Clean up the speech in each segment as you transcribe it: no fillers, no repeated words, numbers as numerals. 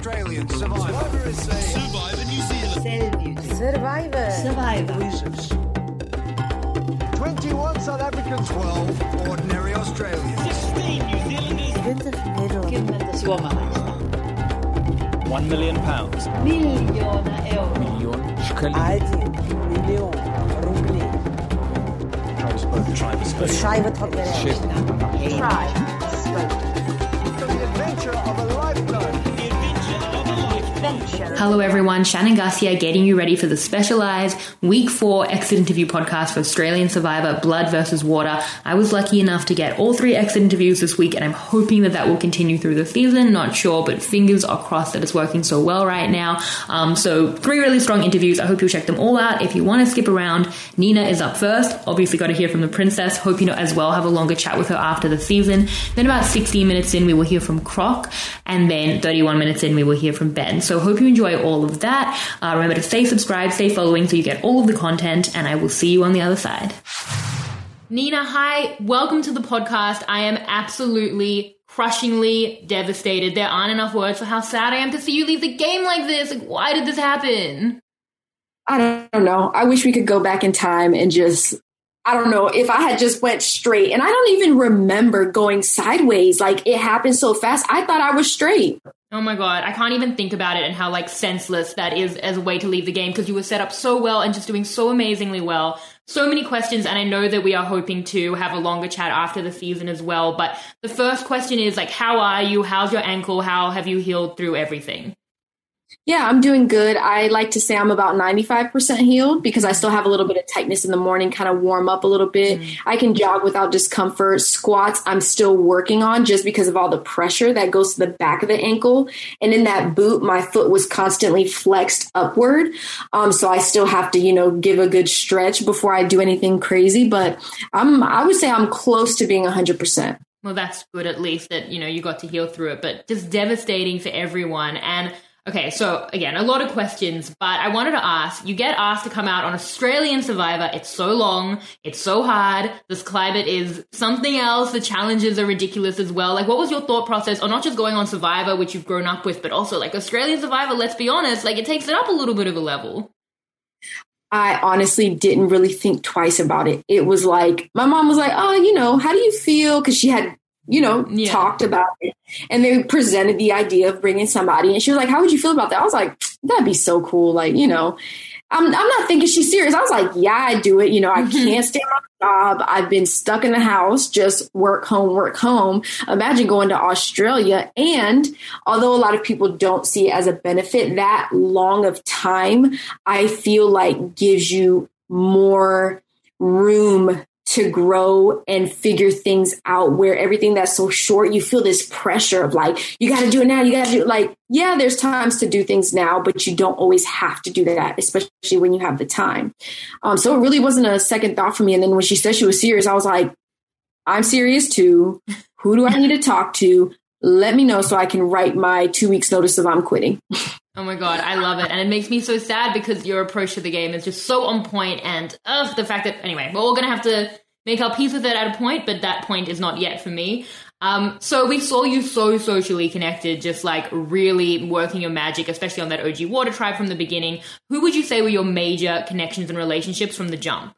Australian Survivor. Survivor New Zealand. Survivor. 21 South Africans. 12 ordinary Australians. 16 New Zealanders. Suomalaiset. £1 million. Miljoona euroa. Miljoon rubli. Schrijven had For the adventure of a lifetime. Hello everyone, Shannon Garcia getting you ready for the specialised Week 4 exit interview podcast for Australian Survivor Blood vs. Water. I was lucky enough to get all 3 exit interviews this week and I'm hoping that will continue through the season. Not sure, but fingers are crossed that it's working so well right now. So 3 really strong interviews. I hope you'll check them all out. If you want to skip around, Nina is up first. Obviously got to hear from the princess. Hope you know as well have a longer chat with her after the season. Then about 16 minutes in, we will hear from Croc. And then 31 minutes in, we will hear from Ben. So hope you enjoy all of that. Remember to stay subscribed, stay following so you get all of the content, and I will see you on the other side. Nina, hi. Welcome to the podcast. I am absolutely crushingly devastated. There aren't enough words for how sad I am to see you leave the game like this. Like, why did this happen? I don't know. I wish we could go back in time and just, I don't know, if I had just went straight. And I don't even remember going sideways. Like, it happened so fast. I thought I was straight. Oh my God, I can't even think about it and how senseless that is as a way to leave the game because you were set up so well and just doing so amazingly well. So many questions, and I know that we are hoping to have a longer chat after the season as well. But the first question is how are you? How's your ankle? How have you healed through everything? Yeah, I'm doing good. I like to say I'm about 95% healed because I still have a little bit of tightness in the morning, kind of warm up a little bit. I can jog without discomfort. Squats, I'm still working on just because of all the pressure that goes to the back of the ankle. And in that boot, my foot was constantly flexed upward. So I still have to, give a good stretch before I do anything crazy. But I would say I'm close to being 100%. Well, that's good at least that, you got to heal through it, but just devastating for everyone. And okay, so again, a lot of questions, but I wanted to ask, you get asked to come out on Australian Survivor. It's so long. It's so hard. This climate is something else. The challenges are ridiculous as well. What was your thought process on not just going on Survivor, which you've grown up with, but also Australian Survivor, let's be honest, it takes it up a little bit of a level. I honestly didn't really think twice about it. It was my mom was oh, how do you feel? Because she had talked about it and they presented the idea of bringing somebody and she was like, how would you feel about that? I was like, that'd be so cool. I'm not thinking she's serious. I was like, yeah, I do it. I can't stay on the job. I've been stuck in the house, just work home. Imagine going to Australia. And although a lot of people don't see it as a benefit, that long of time, I feel gives you more room to grow and figure things out where everything that's so short, you feel this pressure of you got to do it now. You got to do yeah, there's times to do things now, but you don't always have to do that, especially when you have the time. So it really wasn't a second thought for me. And then when she said she was serious, I was like, I'm serious too. Who do I need to talk to? Let me know so I can write my 2 weeks notice of I'm quitting. Oh my God, I love it. And it makes me so sad because your approach to the game is just so on point. And the fact that, anyway, we're all going to have to make our peace with it at a point, but that point is not yet for me. So we saw you so socially connected, just really working your magic, especially on that OG Water Tribe from the beginning. Who would you say were your major connections and relationships from the jump?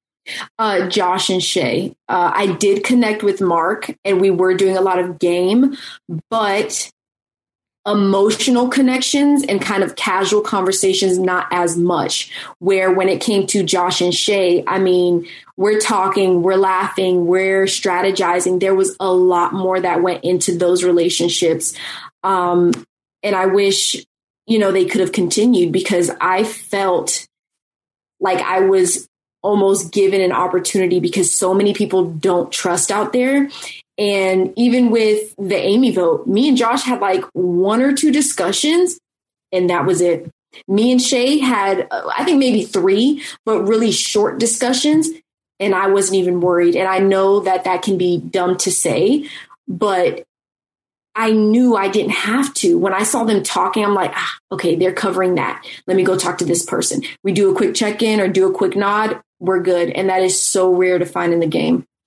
Josh and Shay. I did connect with Mark and we were doing a lot of game, but emotional connections and kind of casual conversations, not as much. Where when it came to Josh and Shay, we're talking, we're laughing, we're strategizing. There was a lot more that went into those relationships. And I wish, they could have continued because I felt like I was almost given an opportunity because so many people don't trust out there. And even with the Amy vote, me and Josh had 1 or 2 discussions and that was it. Me and Shay had, I think maybe 3, but really short discussions. And I wasn't even worried. And I know that can be dumb to say, but I knew I didn't have to. When I saw them talking, I'm like, okay, they're covering that. Let me go talk to this person. We do a quick check-in or do a quick nod. We're good. And that is so rare to find in the game.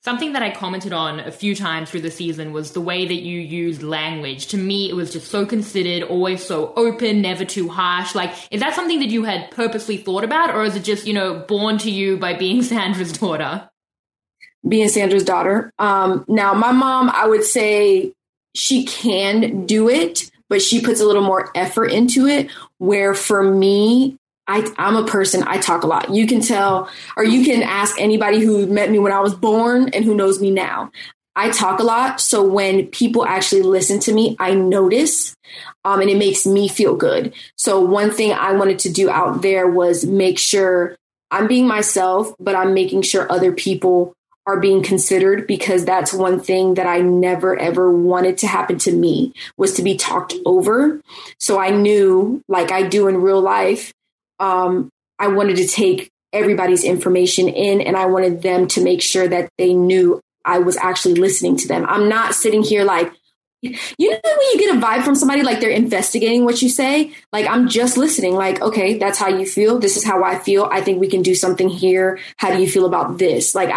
something that I commented on a few times through the season was the way that you used language. To me, it was just so considered, always so open, never too harsh. Like, is that something that you had purposely thought about, or is it just, born to you by being Sandra's daughter? Being Sandra's daughter. Now, my mom, I would say she can do it, but she puts a little more effort into it, where for me, I'm a person, I talk a lot. You can tell, or you can ask anybody who met me when I was born and who knows me now. I talk a lot. So when people actually listen to me, I notice, and it makes me feel good. So one thing I wanted to do out there was make sure I'm being myself, but I'm making sure other people are being considered, because that's one thing that I never, ever wanted to happen to me, was to be talked over. So I knew, like I do in real life, I wanted to take everybody's information in, and I wanted them to make sure that they knew I was actually listening to them. I'm not sitting here like, when you get a vibe from somebody, like they're investigating what you say, like I'm just listening, like, okay, that's how you feel. This is how I feel. I think we can do something here. How do you feel about this? Like,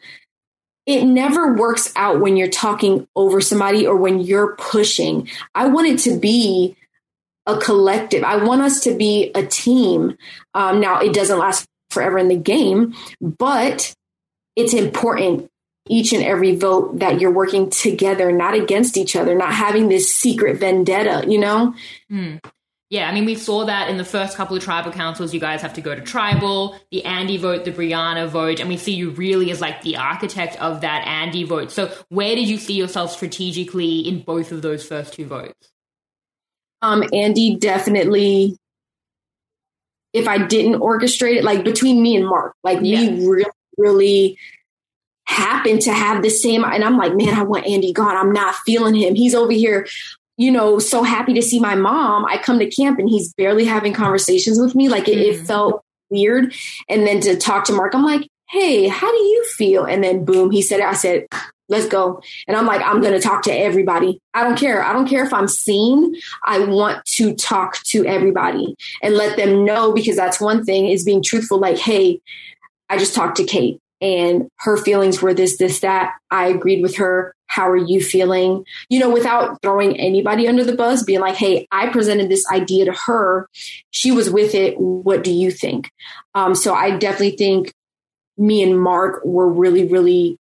it never works out when you're talking over somebody or when you're pushing. I want it to be a collective. I want us to be a team. Now, it doesn't last forever in the game, but it's important each and every vote that you're working together, not against each other, not having this secret vendetta, Yeah, I mean, we saw that in the first couple of tribal councils. You guys have to go to tribal, the Andy vote, the Brianna vote, and we see you really as like the architect of that Andy vote. So where did you see yourself strategically in both of those first two votes? Andy, definitely, if I didn't orchestrate it, like between me and Mark, like we really, really happened to have the same, and I'm like, man, I want Andy gone. I'm not feeling him. He's over here, so happy to see my mom. I come to camp and he's barely having conversations with me. Like it felt weird. And then to talk to Mark, I'm like, hey, how do you feel? And then boom, he said it. I said, let's go. And I'm like, I'm going to talk to everybody. I don't care. I don't care if I'm seen. I want to talk to everybody and let them know, because that's one thing, is being truthful. Like, hey, I just talked to Kate and her feelings were this, that. I agreed with her. How are you feeling? Without throwing anybody under the bus, being like, hey, I presented this idea to her. She was with it. What do you think? So I definitely think me and Mark were really, really,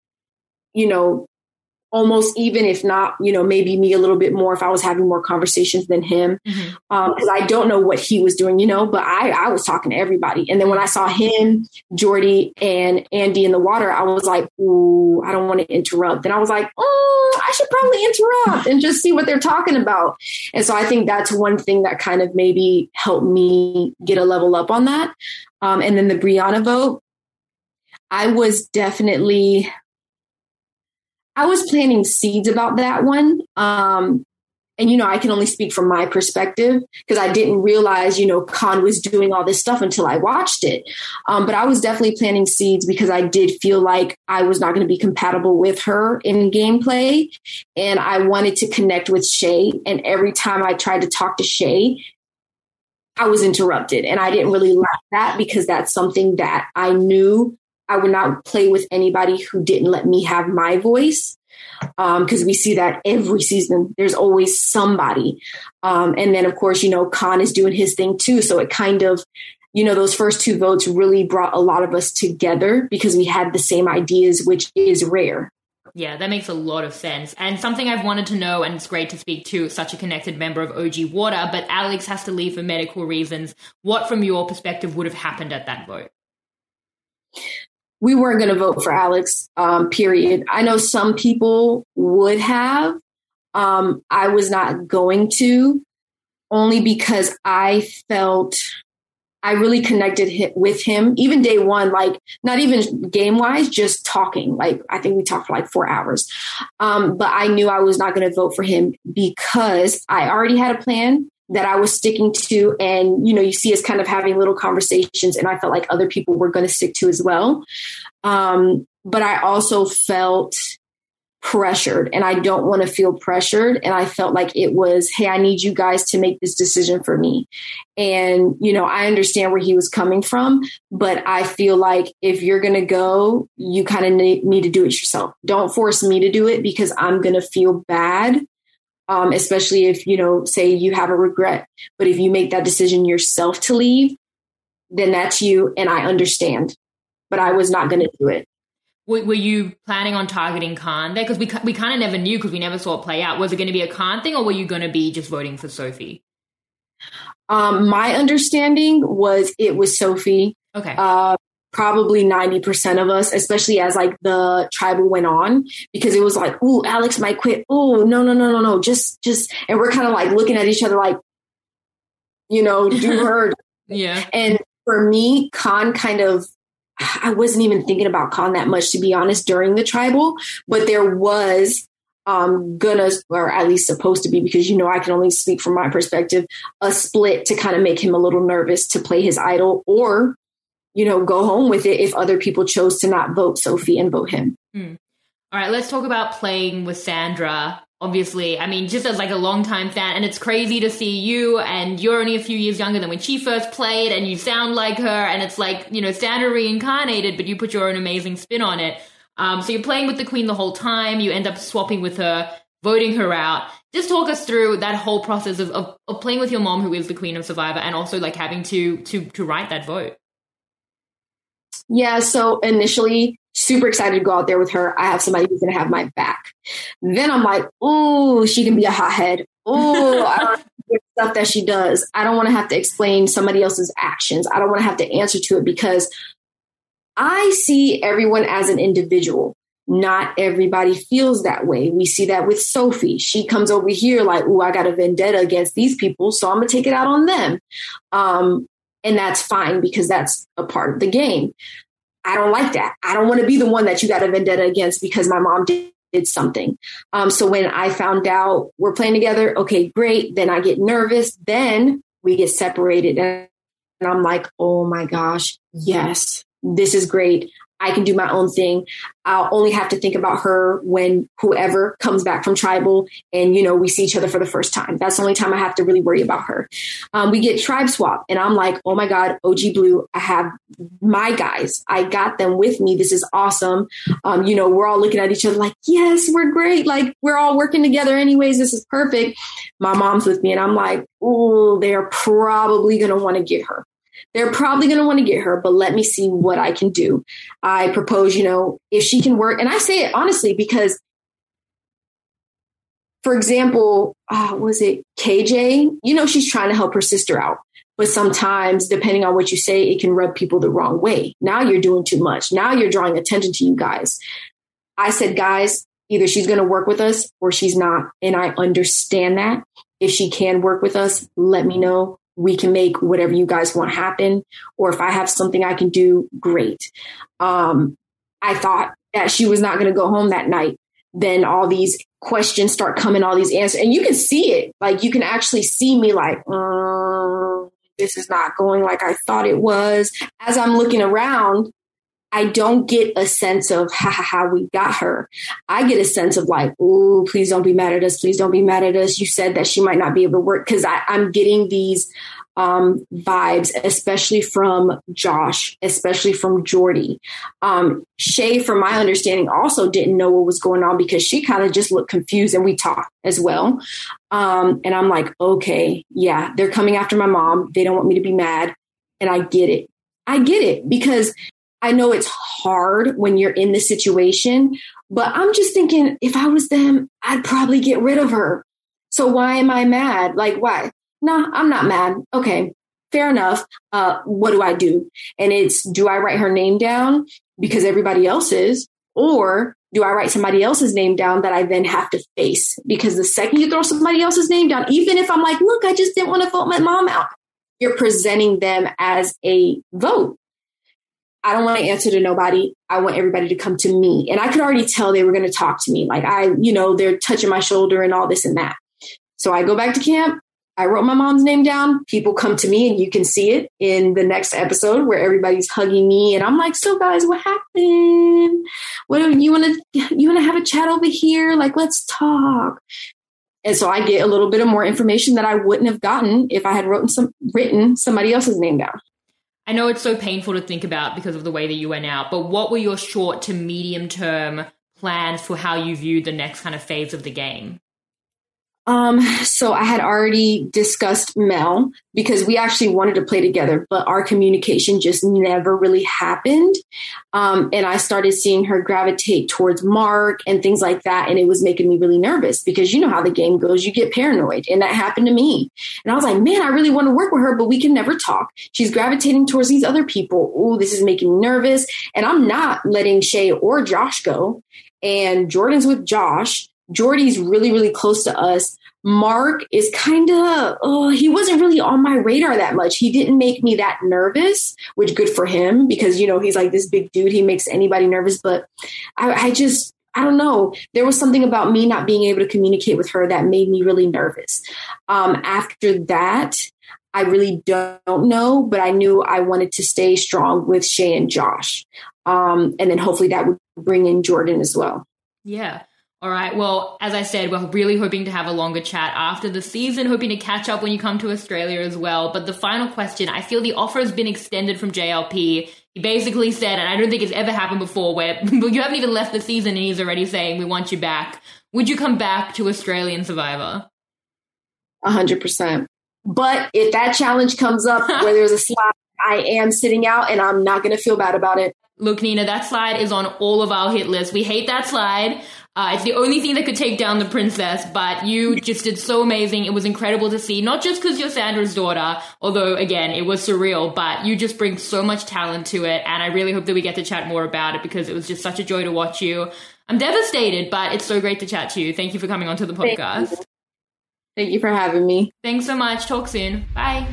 almost even, if not, maybe me a little bit more if I was having more conversations than him. Because I don't know what he was doing, but I was talking to everybody. And then when I saw him, Jordy and Andy in the water, I was like, ooh, I don't want to interrupt. Then I was like, I should probably interrupt and just see what they're talking about. And so I think that's one thing that kind of maybe helped me get a level up on that. And then the Brianna vote, I was planting seeds about that one. And, I can only speak from my perspective, because I didn't realize, Khan was doing all this stuff until I watched it. But I was definitely planting seeds because I did feel like I was not going to be compatible with her in gameplay. And I wanted to connect with Shay. And every time I tried to talk to Shay, I was interrupted. And I didn't really like that, because that's something that I knew I would not play with anybody who didn't let me have my voice. Because we see that every season, there's always somebody. And then, of course, Khan is doing his thing too. So it kind of, those first two votes really brought a lot of us together because we had the same ideas, which is rare. Yeah, that makes a lot of sense. And something I've wanted to know, and it's great to speak to such a connected member of OG Water, but Alex has to leave for medical reasons. What, from your perspective, would have happened at that vote? We weren't going to vote for Alex, period. I know some people would have. I was not going to, only because I felt I really connected with him, even day one, like not even game wise, just talking. Like, I think we talked for like 4 hours. But I knew I was not going to vote for him because I already had a plan that I was sticking to. And, you see us kind of having little conversations, and I felt like other people were going to stick to as well. But I also felt pressured, and I don't want to feel pressured. And I felt like it was, hey, I need you guys to make this decision for me. And, you know, I understand where he was coming from, but I feel like if you're going to go, you kind of need to do it yourself. Don't force me to do it because I'm going to feel bad. Especially if, you know, say you have a regret, but if you make that decision yourself to leave, then that's you. And I understand, but I was not going to do it. Were you planning on targeting Khan there? Because we kind of never knew because we never saw it play out. Was it going to be a Khan thing or were you going to be just voting for Sophie? My understanding was it was Sophie. Okay. Probably 90% of us, especially as like the tribal went on, because it was like, ooh, Alex might quit. Oh, no. Just, and we're kind of like looking at each other like, you know, do her. Yeah. And for me, Khan I wasn't even thinking about Khan that much, to be honest, during the tribal, but there was or at least supposed to be, because, you know, I can only speak from my perspective, a split to kind of make him a little nervous to play his idol or, you know, go home with it if other people chose to not vote Sophie and vote him. All right, let's talk about playing with Sandra. Obviously, I mean, just as like a longtime fan, and it's crazy to see you, and you're only a few years younger than when she first played, and you sound like her, and it's like, you know, Sandra reincarnated, but you put your own amazing spin on it. So you're playing with the Queen the whole time, you end up swapping with her, voting her out. Just talk us through that whole process of playing with your mom, who is the Queen of Survivor, and also like having to write that vote. Yeah, so initially, super excited to go out there with her. I have somebody who's going to have my back. Then I'm like, oh, she can be a hothead. Oh, I don't know stuff that she does. I don't want to have to explain somebody else's actions. I don't want to have to answer to it because I see everyone as an individual. Not everybody feels that way. We see that with Sophie. She comes over here like, oh, I got a vendetta against these people, so I'm going to take it out on them. And that's fine because that's a part of the game. I don't like that. I don't want to be the one that you got a vendetta against because my mom did something. So when I found out we're playing together, okay, great. Then I get nervous. Then we get separated. And I'm like, oh my gosh, yes, this is great. I can do my own thing. I'll only have to think about her when whoever comes back from tribal and, you know, we see each other for the first time. That's the only time I have to really worry about her. We get tribe swap and I'm like, oh my God, OG Blue, I have my guys. I got them with me. This is awesome. You know, we're all looking at each other like, yes, we're great. Like we're all working together anyways. This is perfect. My mom's with me and I'm like, oh, they're probably going to want to get her. They're probably going to want to get her, but let me see what I can do. I propose, you know, if she can work. And I say it honestly, because, for example, was it KJ? You know, she's trying to help her sister out. But sometimes, depending on what you say, it can rub people the wrong way. Now you're doing too much. Now you're drawing attention to you guys. I said, guys, either she's going to work with us or she's not. And I understand that. If she can work with us, let me know. We can make whatever you guys want happen. Or if I have something I can do, great. I thought that she was not going to go home that night. Then all these questions start coming, all these answers. And you can see it. Like you can actually see me like, this is not going like I thought it was. As I'm looking around, I don't get a sense of how we got her. I get a sense of like, oh, please don't be mad at us. Please don't be mad at us. You said that she might not be able to work, because I'm getting these vibes, especially from Josh, especially from Jordy. Shay, from my understanding, also didn't know what was going on because she kind of just looked confused, and we talked as well. And I'm like, okay, yeah, they're coming after my mom. They don't want me to be mad. And I get it. I get it because I know it's hard when you're in this situation, but I'm just thinking if I was them, I'd probably get rid of her. So why am I mad? Like, why? No, I'm not mad. Okay, fair enough. What do I do? And it's, do I write her name down because everybody else is, or do I write somebody else's name down that I then have to face? Because the second you throw somebody else's name down, even if I'm like, look, I just didn't want to vote my mom out, you're presenting them as a vote. I don't want to answer to nobody. I want everybody to come to me. And I could already tell they were going to talk to me. Like they're touching my shoulder and all this and that. So I go back to camp. I wrote my mom's name down. People come to me, and you can see it in the next episode where everybody's hugging me. And I'm like, so guys, what happened? What you want to have a chat over here? Like, let's talk. And so I get a little bit of more information that I wouldn't have gotten if I had written somebody else's name down. I know it's so painful to think about because of the way that you went out, but what were your short to medium term plans for how you viewed the next kind of phase of the game? So I had already discussed Mel because we actually wanted to play together, but our communication just never really happened. And I started seeing her gravitate towards Mark and things like that. And it was making me really nervous because you know how the game goes. You get paranoid. And that happened to me. And I was like, man, I really want to work with her, but we can never talk. She's gravitating towards these other people. Ooh, this is making me nervous. And I'm not letting Shay or Josh go. And Jordan's with Josh. Jordy's really, really close to us. Mark is kind of, he wasn't really on my radar that much. He didn't make me that nervous, which good for him because, you know, he's like this big dude. He makes anybody nervous. But I don't know. There was something about me not being able to communicate with her that made me really nervous. After that, I really don't know, but I knew I wanted to stay strong with Shay and Josh. And then hopefully that would bring in Jordan as well. Yeah. All right. Well, as I said, we're really hoping to have a longer chat after the season, hoping to catch up when you come to Australia as well. But the final question, I feel the offer has been extended from JLP. He basically said, and I don't think it's ever happened before, where you haven't even left the season and he's already saying, we want you back. Would you come back to Australian Survivor? 100%. But if that challenge comes up where there's a slot, I am sitting out and I'm not going to feel bad about it. Look, Nina, that slide is on all of our hit lists. We hate that slide. It's the only thing that could take down the princess, but you just did so amazing. It was incredible to see, not just because you're Sandra's daughter, although, again, it was surreal, but you just bring so much talent to it, and I really hope that we get to chat more about it because it was just such a joy to watch you. I'm devastated, but it's so great to chat to you. Thank you for coming onto the podcast. Thank you for having me. Thanks so much. Talk soon. Bye.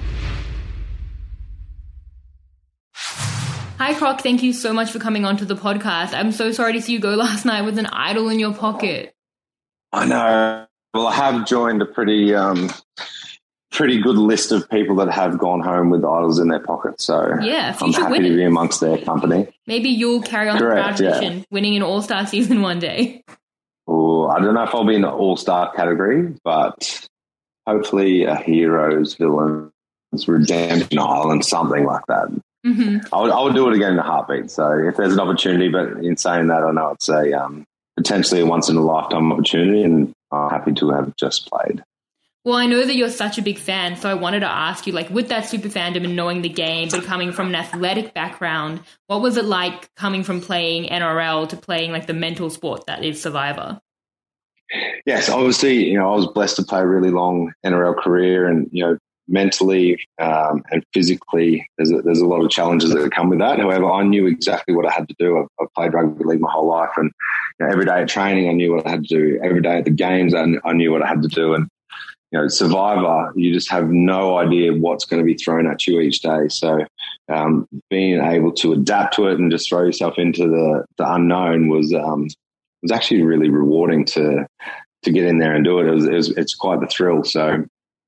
Hi, Croc. Thank you so much for coming onto the podcast. I'm so sorry to see you go last night with an idol in your pocket. I know. Well, I have joined a pretty good list of people that have gone home with idols in their pocket. So yeah, I'm happy to be amongst their company. Maybe you'll carry on the proud tradition, winning an all-star season one day. Oh, I don't know if I'll be in the all-star category, but hopefully a heroes, villains, redemption island, something like that. Mm-hmm. I would do it again in a heartbeat. So if there's an opportunity, but in saying that, I know it's a potentially a once-in-a-lifetime opportunity, and I'm happy to have just played. Well, I know that you're such a big fan, so I wanted to ask you, like, with that super fandom and knowing the game, but coming from an athletic background, what was it like coming from playing NRL to playing, like, the mental sport that is Survivor? Yes, obviously, you know, I was blessed to play a really long NRL career, and, you know, mentally and physically, there's a lot of challenges that come with that. However, I knew exactly what I had to do. I've played rugby league my whole life, and you know, every day at training, I knew what I had to do. Every day at the games, I knew what I had to do. And you know, Survivor, you just have no idea what's going to be thrown at you each day. So being able to adapt to it and just throw yourself into the unknown was actually really rewarding to get in there and do it. It's quite the thrill. So.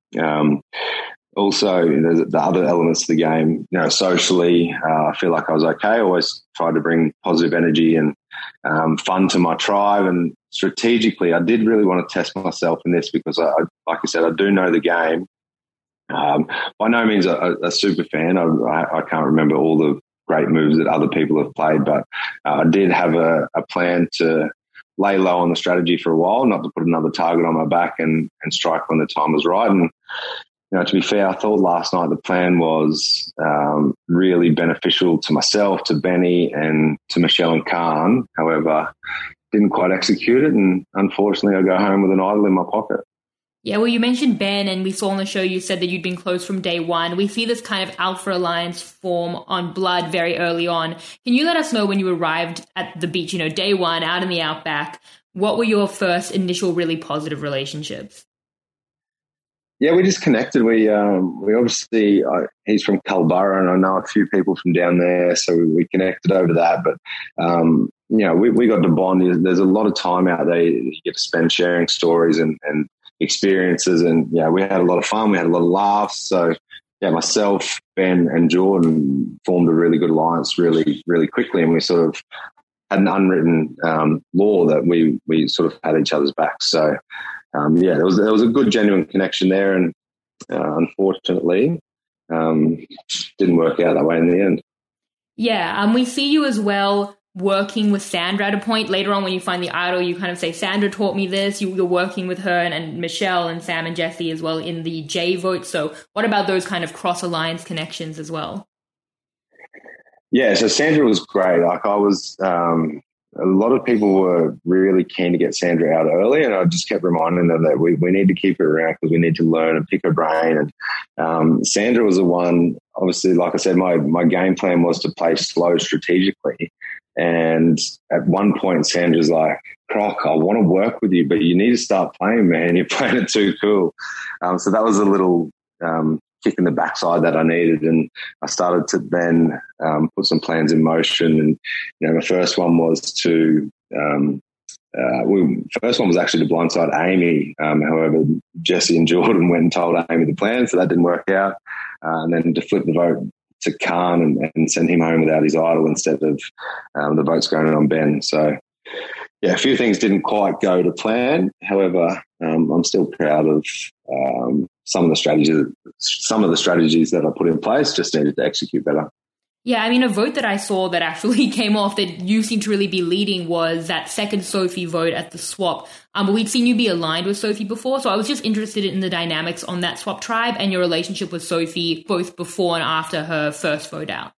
Also, you know, the other elements of the game, you know, socially, I feel like I was okay. I always tried to bring positive energy and fun to my tribe. And strategically, I did really want to test myself in this because, like I said, I do know the game. By no means a super fan. I can't remember all the great moves that other people have played, but I did have a plan to lay low on the strategy for a while, not to put another target on my back and strike when the time was right. And, you know, to be fair, I thought last night the plan was really beneficial to myself, to Benny and to Michelle and Khan. However, didn't quite execute it. And unfortunately, I go home with an idol in my pocket. Yeah, well, you mentioned Ben, and we saw on the show you said that you'd been close from day one. We see this kind of Alpha Alliance form on Blood very early on. Can you let us know when you arrived at the beach, you know, day one, out in the outback, what were your first initial really positive relationships? Yeah, we just connected. We obviously, he's from Culburra, and I know a few people from down there, so we connected over that. But, you know, we got to bond. There's a lot of time out there you get to spend sharing stories and experiences. And, we had a lot of fun. We had a lot of laughs. So, myself, Ben and Jordan formed a really good alliance really, really quickly. And we sort of had an unwritten law that we sort of had each other's backs. So, there was a good, genuine connection there. And unfortunately, didn't work out that way in the end. Yeah, we see you as well working with Sandra at a point. Later on when you find the idol, you kind of say, Sandra taught me this. You're working with her and Michelle and Sam and Jesse as well in the J vote. So what about those kind of cross-alliance connections as well? Yeah, so Sandra was great. Like I was, a lot of people were really keen to get Sandra out early, and I just kept reminding them that we need to keep her around because we need to learn and pick her brain. And Sandra was the one, obviously, like I said, my game plan was to play slow strategically. And at one point, Sandra's like, Croc, I want to work with you, but you need to start playing, man. You're playing it too cool. So that was a little kick in the backside that I needed. And I started to then put some plans in motion. And, the first one was to first one was actually to blindside Amy. However, Jesse and Jordan went and told Amy the plan, so that didn't work out. And then to flip the vote to Khan and send him home without his idol instead of the votes going on Ben. So, a few things didn't quite go to plan. However, I'm still proud of some of the strategies that I put in place. Just needed to execute better. Yeah, I mean, a vote that I saw that actually came off that you seem to really be leading was that second Sophie vote at the swap. But we'd seen you be aligned with Sophie before, so I was just interested in the dynamics on that swap tribe and your relationship with Sophie both before and after her first vote out.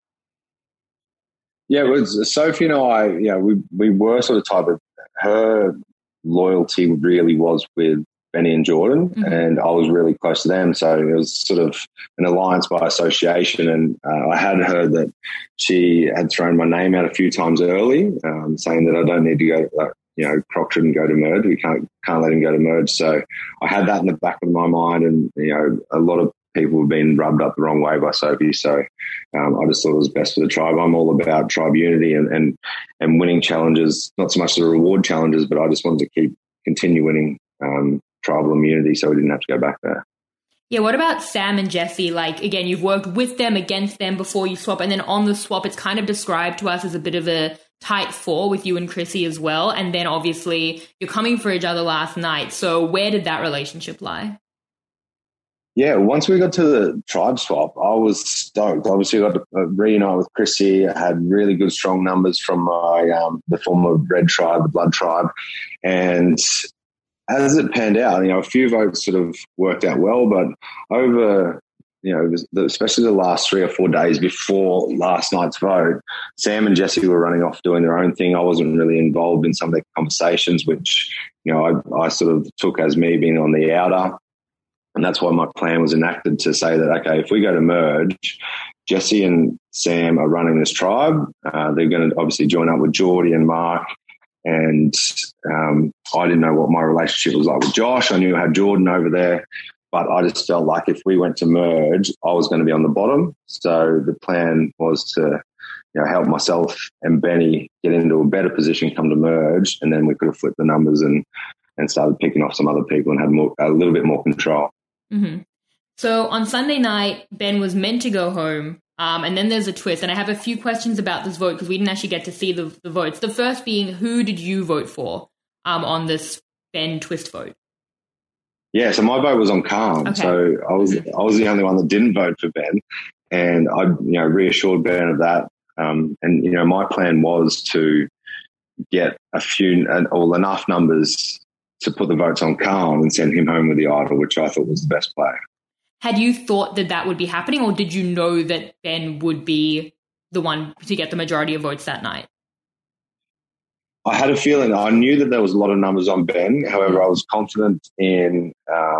Yeah, it was Sophie and I, we were sort of type of, her loyalty really was with Benny and Jordan, and I was really close to them. So it was sort of an alliance by association. And I had heard that she had thrown my name out a few times early, saying that I don't need to go, Croc shouldn't go to merge. We can't let him go to merge. So I had that in the back of my mind, and, a lot of people have been rubbed up the wrong way by Sophie. So I just thought it was best for the tribe. I'm all about tribe unity and winning challenges, not so much the reward challenges, but I just wanted to continue winning tribal immunity so we didn't have to go back there. Yeah, what about Sam and Jesse? Like, again, you've worked with them, against them before you swap, and then on the swap, it's kind of described to us as a bit of a tight four with you and Chrissy as well. And then obviously you're coming for each other last night. So where did that relationship lie? Yeah, once we got to the tribe swap, I was stoked. Obviously, I got to reunite with Chrissy. I had really good, strong numbers from my the former Red Tribe, the Blood Tribe. And as it panned out, a few votes sort of worked out well, but over, especially the last 3 or 4 days before last night's vote, Sam and Jesse were running off doing their own thing. I wasn't really involved in some of their conversations, which, I sort of took as me being on the outer. And that's why my plan was enacted to say that, okay, if we go to merge, Jesse and Sam are running this tribe. They're going to obviously join up with Geordie and Mark. And I didn't know what my relationship was like with Josh. I knew I had Jordan over there, but I just felt like if we went to merge, I was going to be on the bottom. So the plan was to help myself and Benny get into a better position, come to merge, and then we could have flipped the numbers and started picking off some other people and had a little bit more control. Mm-hmm. So on Sunday night, Ben was meant to go home. And then there's a twist. And I have a few questions about this vote because we didn't actually get to see the votes. The first being, who did you vote for on this Ben twist vote? Yeah, so my vote was on Khan. Okay. So I was the only one that didn't vote for Ben. And I reassured Ben of that. And my plan was to get enough numbers to put the votes on Khan and send him home with the idol, which I thought was the best play. Had you thought that would be happening, or did you know that Ben would be the one to get the majority of votes that night? I had a feeling. I knew that there was a lot of numbers on Ben. However, I was confident in,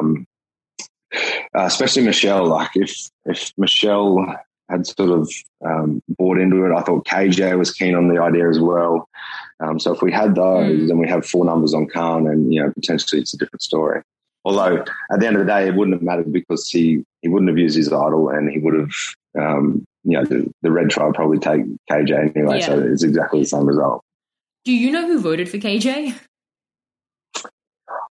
especially Michelle. Like if Michelle had sort of bought into it, I thought KJ was keen on the idea as well. So if we had those, then we have 4 numbers on Khan, and potentially it's a different story. Although at the end of the day, it wouldn't have mattered because he wouldn't have used his idol, and he would have, the Red Tribe probably take KJ anyway. Yeah. So it's exactly the same result. Do you know who voted for KJ?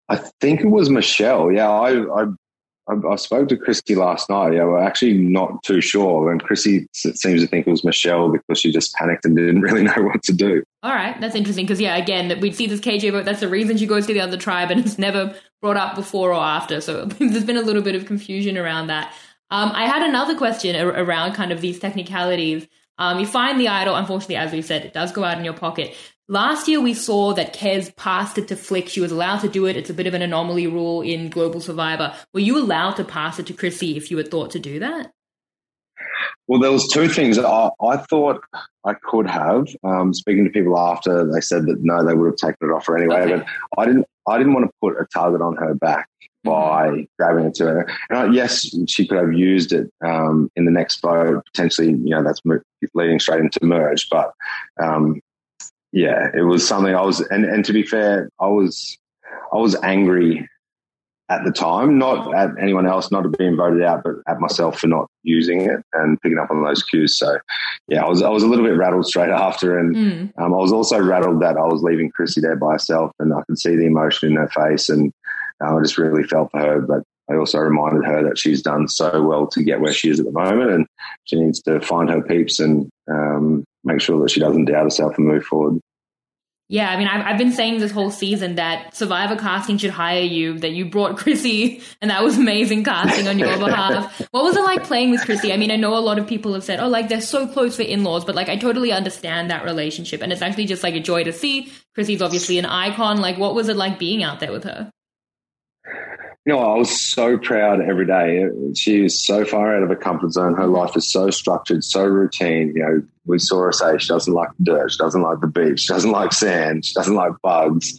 I think it was Michelle. Yeah, I spoke to Chrissy last night. Yeah, we're actually not too sure. And Chrissy seems to think it was Michelle because she just panicked and didn't really know what to do. All right, that's interesting because, yeah, again, we'd see this KJ vote. That's the reason she goes to the other tribe and it's never brought up before or after. So there's been a little bit of confusion around that. I had another question around kind of these technicalities. You find the idol, unfortunately, as we said, it does go out in your pocket. Last year, we saw that Kez passed it to Flick. She was allowed to do it. It's a bit of an anomaly rule in Global Survivor. Were you allowed to pass it to Chrissy if you had thought to do that? Well, there was two things. I thought I could have. Speaking to people after, they said that no, they would have taken it off her anyway. Okay. But I didn't want to put a target on her back by grabbing it to her. And yes, she could have used it in the next vote. Potentially, that's leading straight into merge. But yeah, it was something I was, and to be fair, I was angry at the time, not at anyone else, not at being voted out, but at myself for not using it and picking up on those cues. So yeah, I was a little bit rattled straight after, and I was also rattled that I was leaving Chrissy there by herself, and I could see the emotion in her face, and I just really felt for her. But I also reminded her that she's done so well to get where she is at the moment, and she needs to find her peeps and make sure that she doesn't doubt herself and move forward. Yeah, I mean, I've been saying this whole season that Survivor casting should hire you, that you brought Chrissy, and that was amazing casting on your behalf. What was it like playing with Chrissy? I mean, I know a lot of people have said, they're so close for in-laws, but, I totally understand that relationship, and it's actually just, a joy to see. Chrissy's obviously an icon. What was it like being out there with her? I was so proud every day. She is so far out of her comfort zone. Her life is so structured, so routine. We saw her say she doesn't like dirt, she doesn't like the beach, she doesn't like sand, she doesn't like bugs.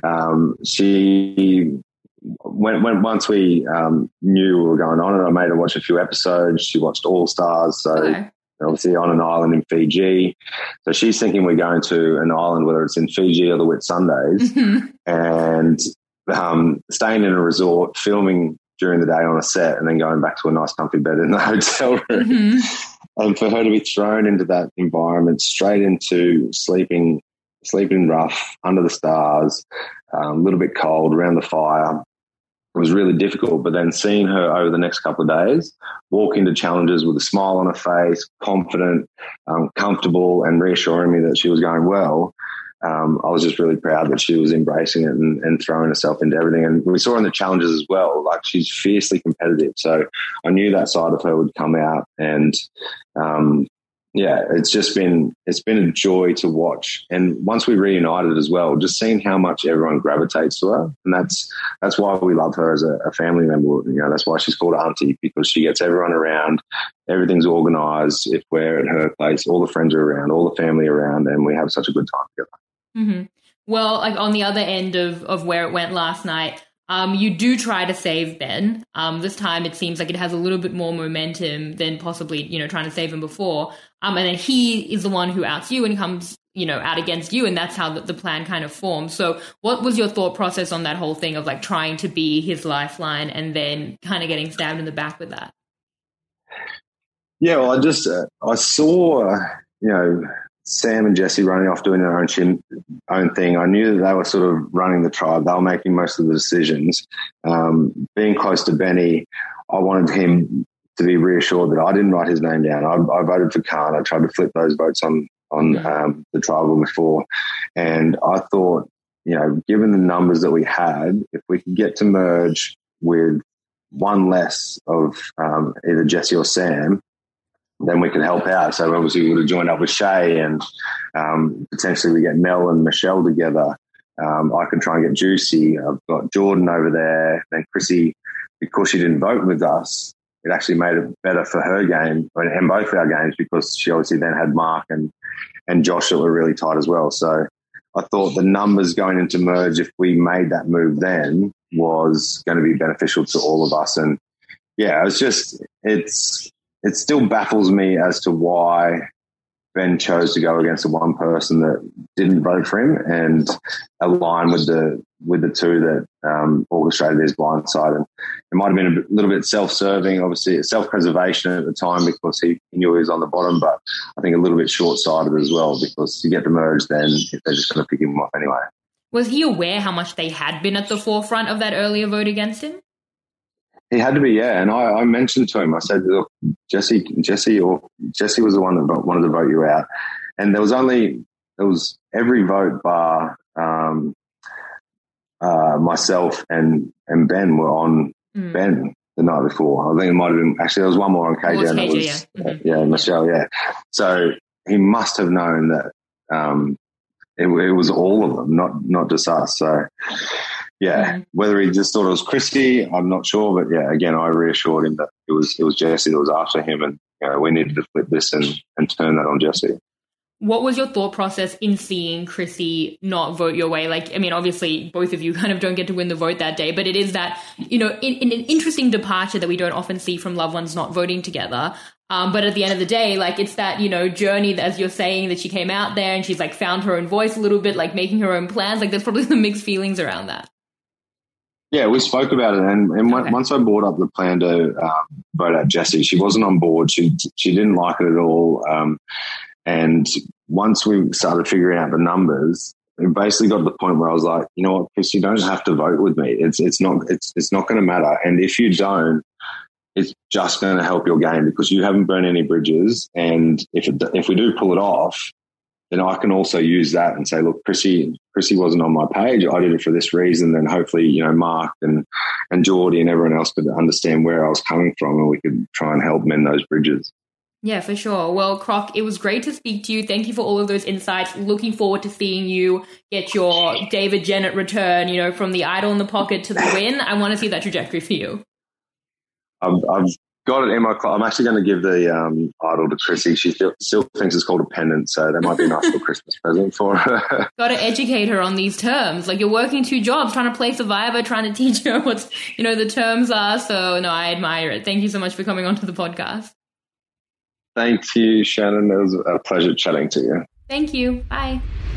She once we knew what were going on, and I made her watch a few episodes. She watched All Stars, so obviously on an island in Fiji. So she's thinking we're going to an island, whether it's in Fiji or the Whitsundays, and staying in a resort, filming during the day on a set, and then going back to a nice comfy bed in the hotel room. And for her to be thrown into that environment, straight into sleeping rough, under the stars, a little bit cold, around the fire, it was really difficult. But then seeing her over the next couple of days walk into challenges with a smile on her face, confident, comfortable, and reassuring me that she was going well, I was just really proud that she was embracing it and throwing herself into everything. And we saw in the challenges as well, she's fiercely competitive. So I knew that side of her would come out. And it's been a joy to watch. And once we reunited as well, just seeing how much everyone gravitates to her. And that's why we love her as a family member. That's why she's called Auntie, because she gets everyone around. Everything's organised. If we're at her place, all the friends are around, all the family around, and we have such a good time together. Mm-hmm. Well, on the other end of where it went last night, you do try to save Ben. This time it seems like it has a little bit more momentum than possibly, trying to save him before. And then he is the one who outs you and comes, out against you. And that's how the plan kind of formed. So what was your thought process on that whole thing of trying to be his lifeline and then kind of getting stabbed in the back with that? Yeah, well, I saw, Sam and Jesse running off doing their own thing. I knew that they were sort of running the tribe. They were making most of the decisions. Being close to Benny, I wanted him to be reassured that I didn't write his name down. I voted for Khan. I tried to flip those votes on the tribal before. And I thought, given the numbers that we had, if we could get to merge with one less of either Jesse or Sam, then we could help out. So obviously we would have joined up with Shay, and potentially we get Mel and Michelle together. I could try and get Juicy. I've got Jordan over there. Then Chrissy, because she didn't vote with us, it actually made it better for her game and both our games, because she obviously then had Mark and Josh that were really tight as well. So I thought the numbers going into merge, if we made that move then, was going to be beneficial to all of us. And yeah, it still baffles me as to why Ben chose to go against the one person that didn't vote for him and align with the two that orchestrated his blindside. And it might have been a little bit self-serving, obviously self-preservation at the time, because he knew he was on the bottom, but I think a little bit short-sighted as well, because to get the merge then, if they're just going to pick him off anyway. Was he aware how much they had been at the forefront of that earlier vote against him? He had to be, yeah. And I mentioned to him, I said, look, Jesse was the one that wanted to vote you out. And there was every vote bar myself and Ben were on Ben the night before. I think it might have been, actually there was one more on KJ. And KJ, yeah, Michelle, yeah. So he must have known that it was all of them, not just us. So, yeah, whether he just thought it was Chrissy, I'm not sure. But, yeah, again, I reassured him that it was Jesse that was after him, and we needed to flip this and turn that on Jesse. What was your thought process in seeing Chrissy not vote your way? Like, I mean, obviously both of you kind of don't get to win the vote that day, but it is that, in an interesting departure that we don't often see from loved ones not voting together. But at the end of the day, like, it's that, journey that, as you're saying, that she came out there and she's like found her own voice a little bit, like making her own plans. Like, there's probably some mixed feelings around that. Yeah, we spoke about it, and once I brought up the plan to vote out Jessie, she wasn't on board. She didn't like it at all. And once we started figuring out the numbers, it basically got to the point where I was like, you know what, Chris, you don't have to vote with me. It's not going to matter. And if you don't, it's just going to help your game because you haven't burned any bridges. And if we do pull it off, then I can also use that and say, look, Chrissy wasn't on my page. I did it for this reason. Then hopefully, Mark and Geordie and everyone else could understand where I was coming from, and we could try and help mend those bridges. Yeah, for sure. Well, Croc, it was great to speak to you. Thank you for all of those insights. Looking forward to seeing you get your David Jennett return, from the idol in the pocket to the win. I want to see that trajectory for you. I've got it in my class. I'm actually going to give the idol to Chrissy. She still thinks it's called a pendant, so that might be a nice little Christmas present for her. Got to educate her on these terms. Like, you're working 2 jobs, trying to play Survivor, trying to teach her what, the terms are. So, no, I admire it. Thank you so much for coming onto the podcast. Thank you, Shannon. It was a pleasure chatting to you. Thank you. Bye.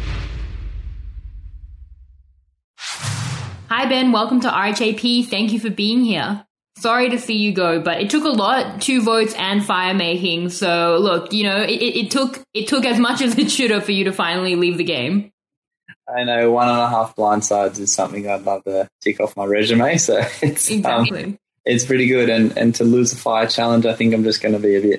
Hi, Ben. Welcome to RHAP. Thank you for being here. Sorry to see you go, but it took a lot, 2 votes and fire making. So, look, it took as much as it should have for you to finally leave the game. I know 1.5 blindsides is something I'd love to tick off my resume. So it's exactly. It's pretty good. And to lose the fire challenge, I think I'm just going to be a bit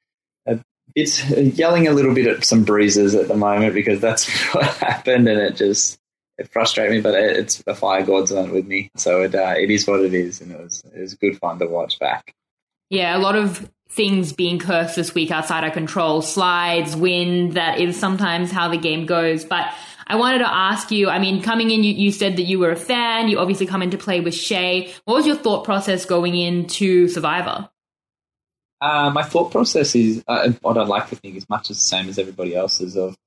yelling a little bit at some breezes at the moment because that's what happened, and it frustrates me. But it's the fire gods on with me, so it is what it is, and it was good fun to watch back. Yeah, a lot of things being cursed this week outside our control, slides, wind. That is sometimes how the game goes. But I wanted to ask you, I mean, coming in, you said that you were a fan. You obviously come into play with Shay. What was your thought process going into Survivor? My thought process is, what I'd like to think is much as the same as everybody else's of,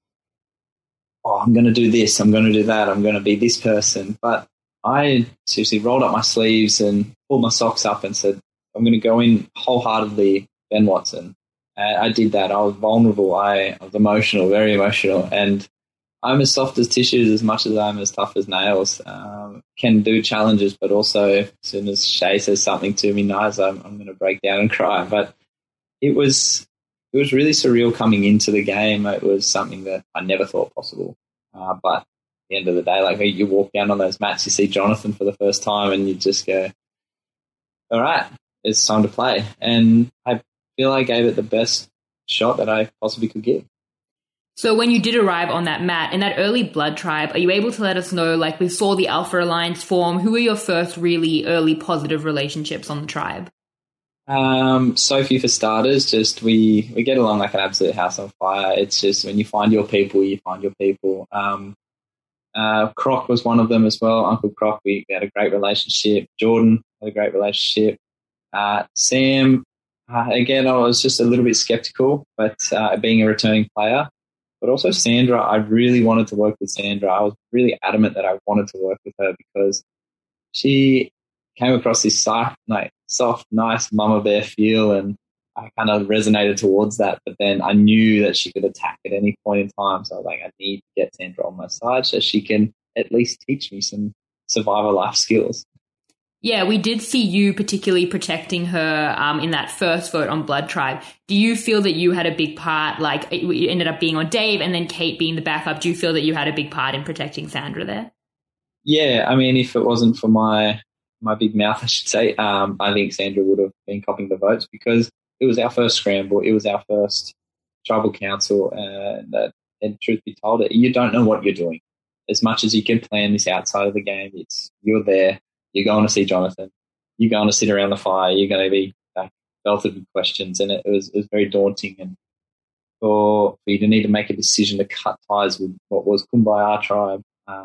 I'm going to do this, I'm going to do that, I'm going to be this person. But I seriously rolled up my sleeves and pulled my socks up and said, I'm going to go in wholeheartedly Ben Watson. I did that. I was vulnerable. I was emotional, very emotional. And I'm as soft as tissues as much as I'm as tough as nails. Can do challenges, but also as soon as Shay says something to me nice, I'm going to break down and cry. But it was really surreal coming into the game. It was something that I never thought possible. But at the end of the day, like you walk down on those mats, you see Jonathan for the first time, and you just go, all right, it's time to play. And I feel I gave it the best shot that I possibly could give. So when you did arrive on that mat, in that early Blood Tribe, are you able to let us know, like we saw the Alpha Alliance form, who were your first really early positive relationships on the tribe? Sophie, for starters, just we get along like an absolute house on fire. It's just when you find your people, you find your people. Croc was one of them as well. Uncle Croc, we had a great relationship. Jordan had a great relationship. Sam, again, I was just a little bit skeptical, but being a returning player. But also Sandra, I really wanted to work with Sandra. I was really adamant that I wanted to work with her because she came across this soft, nice mama bear feel, and I kind of resonated towards that. But then I knew that she could attack at any point in time. So I was like, I need to get Sandra on my side so she can at least teach me some survivor life skills. Yeah, we did see you particularly protecting her in that first vote on Blood Tribe. Do you feel that you had a big part, like it ended up being on Dave and then Kate being the backup? Do you feel that you had a big part in protecting Sandra there? Yeah, I mean, if it wasn't for my big mouth, I should say, I think Sandra would have been copying the votes because it was our first scramble. It was our first tribal council. And truth be told, you don't know what you're doing. As much as you can plan this outside of the game, you're there. You're going to see Jonathan. You're going to sit around the fire. You're going to be belted with questions. And it was very daunting. And for you to need to make a decision to cut ties with what was Kumbaya tribe,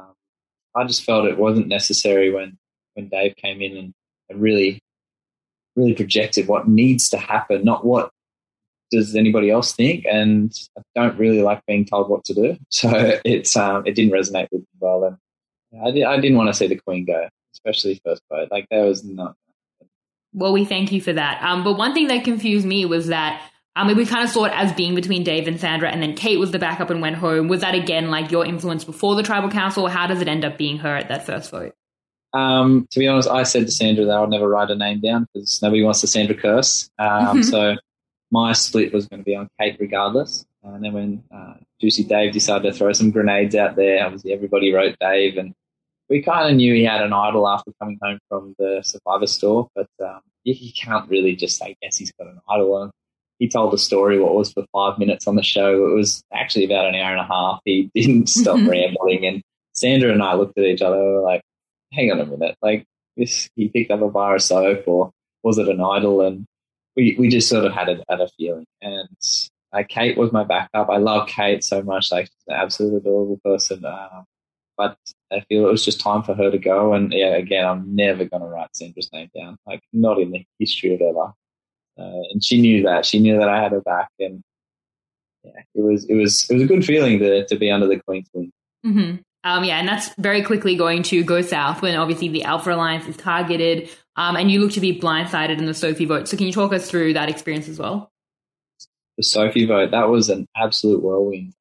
I just felt it wasn't necessary when Dave came in and really, really projected what needs to happen, not what does anybody else think. And I don't really like being told what to do. So it didn't resonate with me well. And I didn't want to see the Queen go, especially first vote. Like, that was not. Well, we thank you for that. But one thing that confused me was that we kind of saw it as being between Dave and Sandra, and then Kate was the backup and went home. Was that, again, like your influence before the tribal council, or how does it end up being her at that first vote? To be honest, I said to Sandra that I would never write her name down because nobody wants the Sandra curse. So my split was going to be on Kate regardless. And then when Juicy Dave decided to throw some grenades out there, obviously everybody wrote Dave. And we kind of knew he had an idol after coming home from the Survivor store. But you can't really just say, yes, he's got an idol. And he told the story, what was for 5 minutes on the show. It was actually about an hour and a half. He didn't stop rambling. And Sandra and I looked at each other, we were like, hang on a minute, like he picked up a bar of soap, or was it an idol? And we just sort of had a feeling. And Kate was my backup. I love Kate so much, like she's an absolute adorable person. But I feel it was just time for her to go. And yeah, again, I'm never going to write Sandra's name down, like not in the history of ever. And she knew that. She knew that I had her back, and yeah, it was a good feeling to be under the Queen's wing. Mm-hmm. And that's very quickly going to go south when obviously the Alpha Alliance is targeted, and you look to be blindsided in the Sophie vote. So can you talk us through that experience as well? The Sophie vote, that was an absolute whirlwind.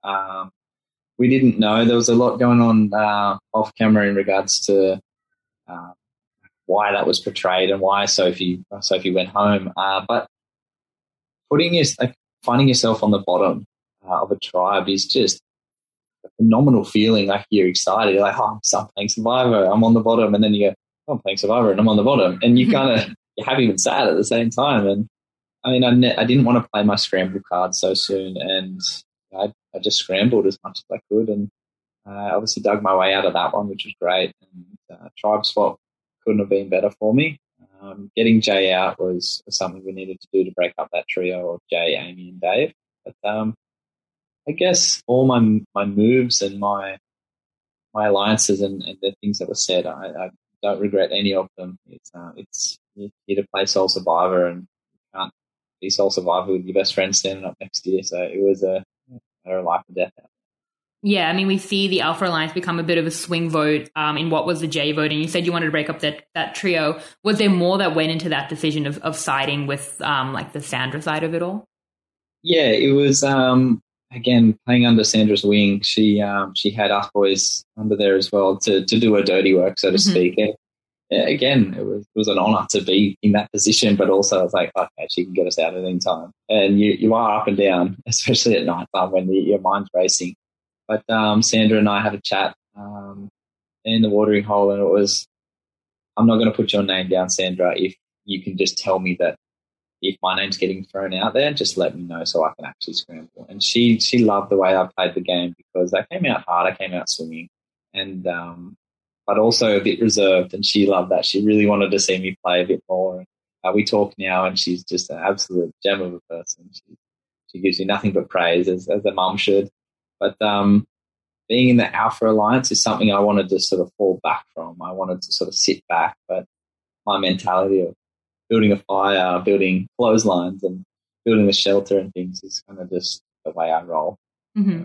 We didn't know. There was a lot going on off camera in regards to why that was portrayed and why Sophie went home. But finding yourself on the bottom of a tribe is just a phenomenal feeling. Like, you're excited. You're like, oh, I'm playing Survivor. I'm on the bottom. And then you go, oh, I'm playing Survivor and I'm on the bottom. And you kind of, you're happy and sad at the same time. And I mean, I didn't want to play my scramble card so soon. And I just scrambled as much as I could. And obviously dug my way out of that one, which was great. And tribe swap couldn't have been better for me. Getting Jay out was something we needed to do to break up that trio of Jay, Amy and Dave. But I guess all my moves and my alliances and the things that were said, I don't regret any of them. It's you're here to play Soul Survivor, and you can't be Soul Survivor with your best friend standing up next to you. So it was a life or death out. Yeah, I mean, we see the Alpha Alliance become a bit of a swing vote in what was the J vote, and you said you wanted to break up that trio. Was there more that went into that decision of siding with like the Sandra side of it all? Yeah, it was again playing under Sandra's wing. She had us boys under there as well to do her dirty work, so to speak. And yeah, again, it was an honour to be in that position, but also I was like, okay, she can get us out at any time. And you are up and down, especially at night time when your mind's racing. But Sandra and I had a chat in the watering hole, and it was, I'm not going to put your name down, Sandra, if you can just tell me that if my name's getting thrown out there, just let me know so I can actually scramble. And she loved the way I played the game because I came out hard, I came out swinging, and but also a bit reserved, and she loved that. She really wanted to see me play a bit more. We talk now, and she's just an absolute gem of a person. She gives me nothing but praise, as a mum should. But being in the Alpha Alliance is something I wanted to sort of fall back from. I wanted to sort of sit back, but my mentality of building a fire, building clotheslines and building the shelter and things is kind of just the way I roll. Mm-hmm.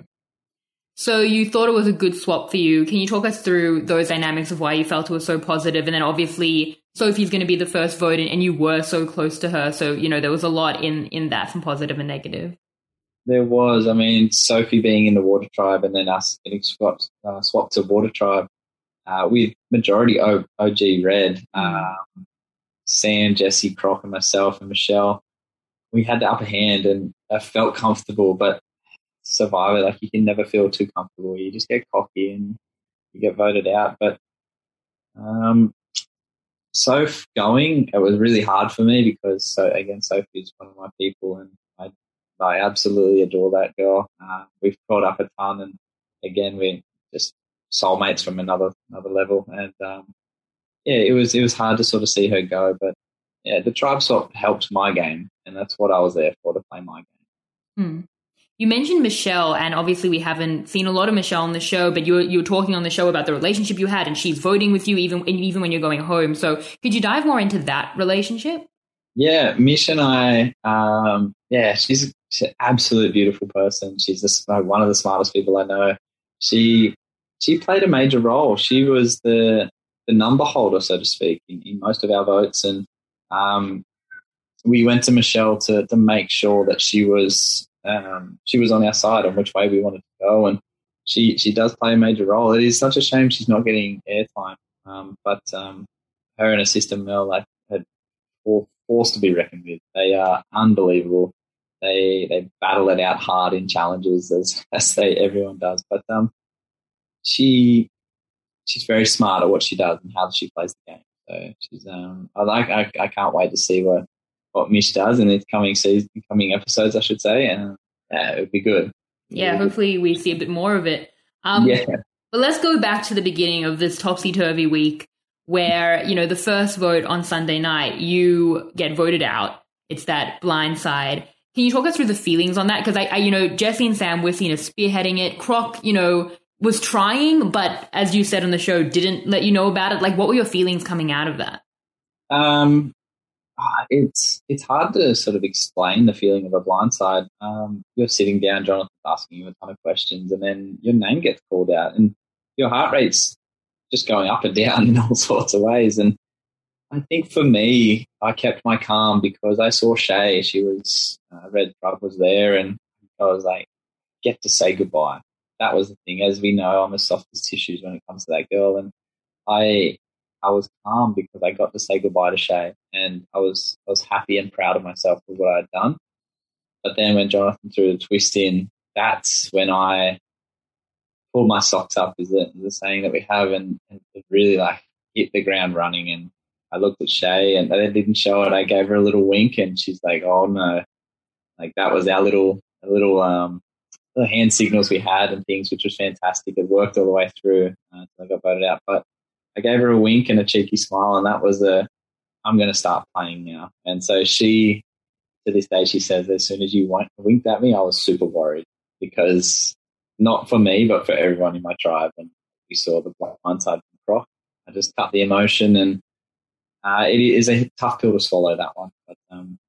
So you thought it was a good swap for you. Can you talk us through those dynamics of why you felt it was so positive? And then obviously Sophie's going to be the first vote, and you were so close to her. So, you know, there was a lot in that from positive and negative. There was. I mean, Sophie being in the Water Tribe and then us getting swapped to Water Tribe with majority OG Red, Sam, Jesse, Croc and myself and Michelle. We had the upper hand and I felt comfortable, but Survivor, like, you can never feel too comfortable. You just get cocky and you get voted out. But Soph going, it was really hard for me because, Sophie is one of my people, and I absolutely adore that girl. We've caught up a ton, and again, we're just soulmates from another level. And it was hard to sort of see her go, but yeah, the tribe swap helped my game, and that's what I was there for, to play my game. You mentioned Michelle, and obviously we haven't seen a lot of Michelle on the show, but you were talking on the show about the relationship you had, and she's voting with you even when you're going home. So could you dive more into that relationship? Yeah, Mish and I, she's an absolute beautiful person. She's one of the smartest people I know. She played a major role. She was the number holder, so to speak, in most of our votes, and we went to Michelle to make sure that she was on our side on which way we wanted to go, and she does play a major role. It is such a shame she's not getting airtime, but her and her sister Mel had forced to be reckoned with. They are unbelievable. They battle it out hard in challenges as everyone does, but she's very smart at what she does and how she plays the game. So she's I can't wait to see what Mish does in the coming episodes, I should say, and it would be good. Yeah, hopefully we see a bit more of it. But let's go back to the beginning of this topsy-turvy week where, the first vote on Sunday night, you get voted out. It's that blind side. Can you talk us through the feelings on that? Because Jessie and Sam were seen as spearheading it. Croc, was trying, but as you said on the show, didn't let you know about it. Like, what were your feelings coming out of that? It's hard to sort of explain the feeling of a blindside. You're sitting down, Jonathan's asking you a ton of questions, and then your name gets called out, and your heart rate's just going up and down in all sorts of ways. And I think for me, I kept my calm because I saw Shay. She was Red Club was there, and I was like, get to say goodbye. That was the thing. As we know, I'm the softest tissues when it comes to that girl, and I was calm because I got to say goodbye to Shay, and I was happy and proud of myself for what I'd done. But then when Jonathan threw the twist in, that's when I pulled my socks up, is the saying that we have, and it really hit the ground running. And I looked at Shay, and I didn't show it. I gave her a little wink, and she's like, "Oh no!" Like that was our little the hand signals we had and things, which was fantastic. It worked all the way through until I got voted out. But I gave her a wink and a cheeky smile, and that was I'm going to start playing now. And so she, to this day, she says, as soon as you winked at me, I was super worried because not for me, but for everyone in my tribe. And we saw the blind side from Croc. I just cut the emotion, and it is a tough pill to swallow, that one. But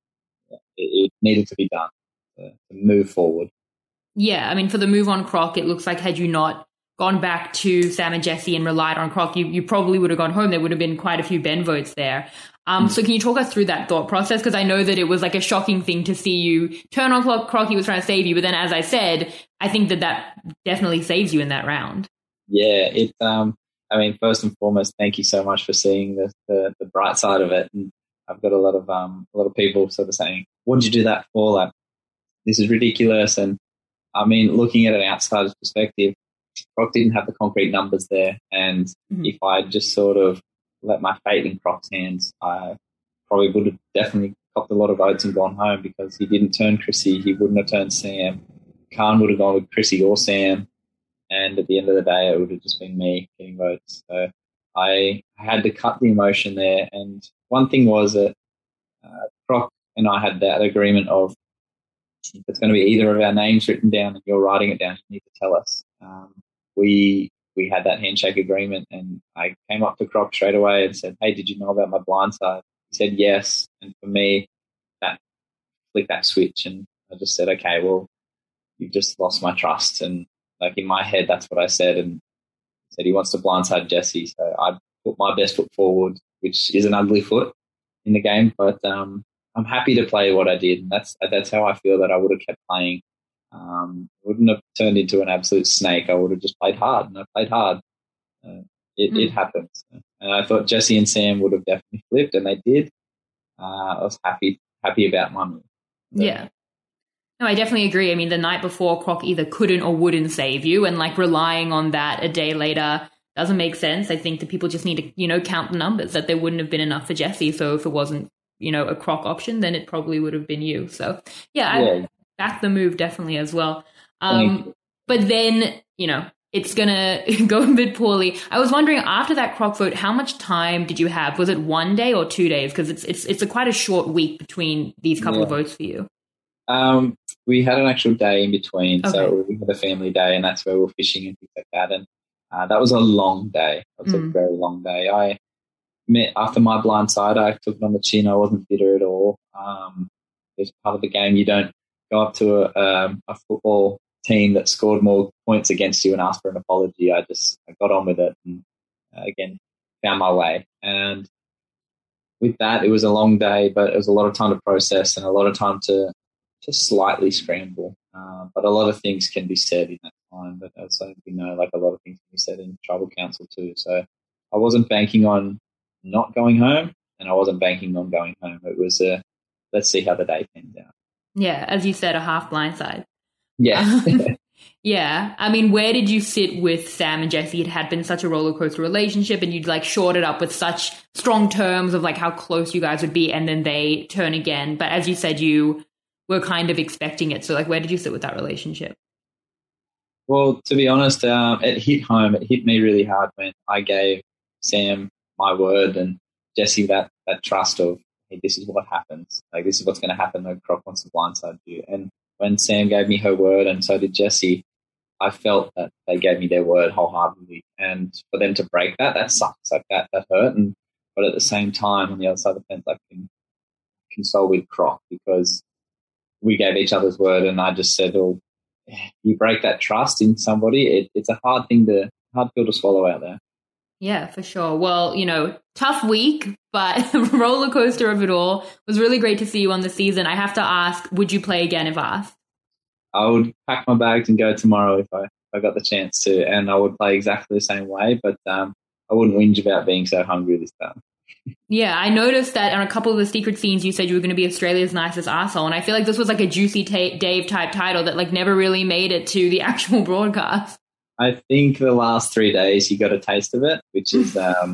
it needed to be done to move forward. Yeah, I mean, for the move on Croc, it looks like had you not gone back to Sam and Jessie and relied on Croc, you probably would have gone home. There would have been quite a few Ben votes there. So can you talk us through that thought process? Because I know that it was like a shocking thing to see you turn on Croc. He was trying to save you. But then, as I said, I think that definitely saves you in that round. Yeah, first and foremost, thank you so much for seeing the bright side of it. And I've got a lot of people sort of saying, what did you do that for? Like, this is ridiculous. And I mean, looking at an outsider's perspective, Croc didn't have the concrete numbers there. And if I just sort of let my fate in Croc's hands, I probably would have definitely copped a lot of votes and gone home because he didn't turn Chrissy. He wouldn't have turned Sam. Khan would have gone with Chrissy or Sam. And at the end of the day, it would have just been me getting votes. So I had to cut the emotion there. And one thing was that Croc and I had that agreement of, if it's going to be either of our names written down and you're writing it down, you need to tell us. We had that handshake agreement, and I came up to Croc straight away and said, hey, did you know about my blind side? He said yes. And for me, that flicked that switch, and I just said, okay, well, you've just lost my trust. And like in my head, that's what I said. And he said he wants to blindside Jessie. So I put my best foot forward, which is an ugly foot in the game, but I'm happy to play what I did. And that's how I feel that I would have kept playing. Wouldn't have turned into an absolute snake. I would have just played hard, and I played hard. It happens. And I thought Jessie and Sam would have definitely flipped, and they did. I was happy about my move. So. Yeah. No, I definitely agree. I mean, the night before, Croc either couldn't or wouldn't save you, and like relying on that a day later, doesn't make sense. I think that people just need to, count the numbers, that there wouldn't have been enough for Jessie. So if it wasn't, a Croc option, then it probably would have been you. So I back the move definitely as well. But then, it's going to go a bit poorly. I was wondering, after that Croc vote, how much time did you have? Was it 1 day or 2 days? Because it's quite a short week between these couple of votes for you. We had an actual day in between. Okay. So we had a family day, and that's where we were fishing and things like that. And that was a long day. It was a very long day. After my blind side, I took it on the chin. I wasn't bitter at all. It's part of the game. You don't go up to a football team that scored more points against you and ask for an apology. I got on with it and again found my way. And with that, it was a long day, but it was a lot of time to process and a lot of time to slightly scramble. But a lot of things can be said in that time. But also, like a lot of things can be said in tribal council too. So I wasn't banking on not going home, and I wasn't banking on going home. It was let's see how the day pans out. Yeah, as you said, a half blindside. Yeah. Yeah. I mean, where did you sit with Sam and Jessie? It had been such a roller coaster relationship, and you'd shored it up with such strong terms of how close you guys would be, and then they turn again. But as you said, you were kind of expecting it. So where did you sit with that relationship? Well, to be honest, it hit home. It hit me really hard when I gave Sam my word and Jessie that trust of, hey, this is what happens. This is what's going to happen when Croc wants to blindside you. And when Sam gave me her word and so did Jessie, I felt that they gave me their word wholeheartedly. And for them to break that sucks. That hurt. But at the same time, on the other side of the fence, I can console with Croc because we gave each other's word, and I just said, "Oh, you break that trust in somebody. It's a hard pill to swallow out there." Yeah, for sure. Well, tough week, but roller coaster of it all. It was really great to see you on the season. I have to ask, would you play again if asked? I would pack my bags and go tomorrow if I got the chance to, and I would play exactly the same way, but I wouldn't whinge about being so hungry this time. Yeah, I noticed that on a couple of the secret scenes you said you were going to be Australia's nicest arsehole, and I feel like this was a Juicy Dave type title that never really made it to the actual broadcast. I think the last 3 days you got a taste of it, which is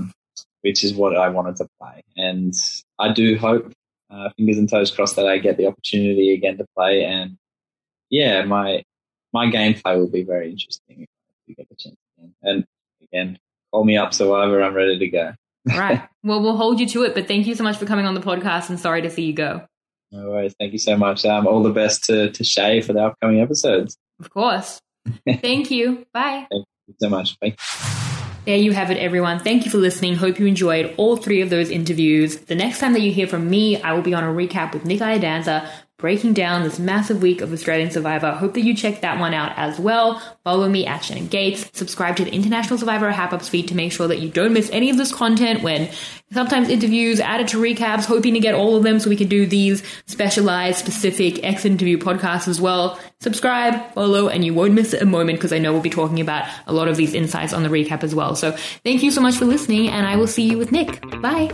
what I wanted to play. And I do hope, fingers and toes crossed, that I get the opportunity again to play. And yeah, my gameplay will be very interesting if you get the chance again. And again, call me up, Survivor. I'm ready to go. Right. Well, we'll hold you to it. But thank you so much for coming on the podcast, and sorry to see you go. No worries. Thank you so much. All the best to Shay for the upcoming episodes. Of course. Thank you. Bye. Thank you so much. Bye. There you have it, everyone. Thank you for listening. Hope you enjoyed all 3 of those interviews. The next time that you hear from me, I will be on a recap with Nick Iadanza, breaking down this massive week of Australian Survivor. Hope that you check that one out as well. Follow me at Shannon Gates. Subscribe to the International Survivor Hap-Ups feed to make sure that you don't miss any of this content, when sometimes interviews added to recaps, hoping to get all of them so we can do these specialized, specific ex-interview podcasts as well. Subscribe, follow, and you won't miss a moment, because I know we'll be talking about a lot of these insights on the recap as well. So thank you so much for listening, and I will see you with Nick. Bye.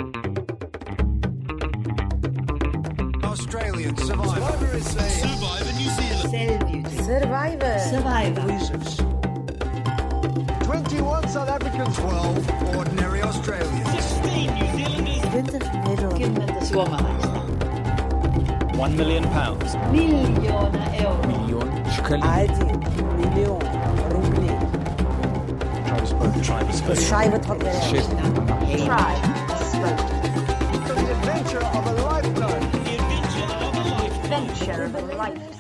Australian Survivor is Survivor New Zealand. Survivor. 21 South Africans, 12 ordinary Australians. 16 New Zealanders. 20 middel. Suomalaista. £1 million. Miljoona euroa. Aldi. Million. Rubli. Beschreibe tot The adventure of a lifetime. The adventure of a lifetime. Adventure of a lifetime.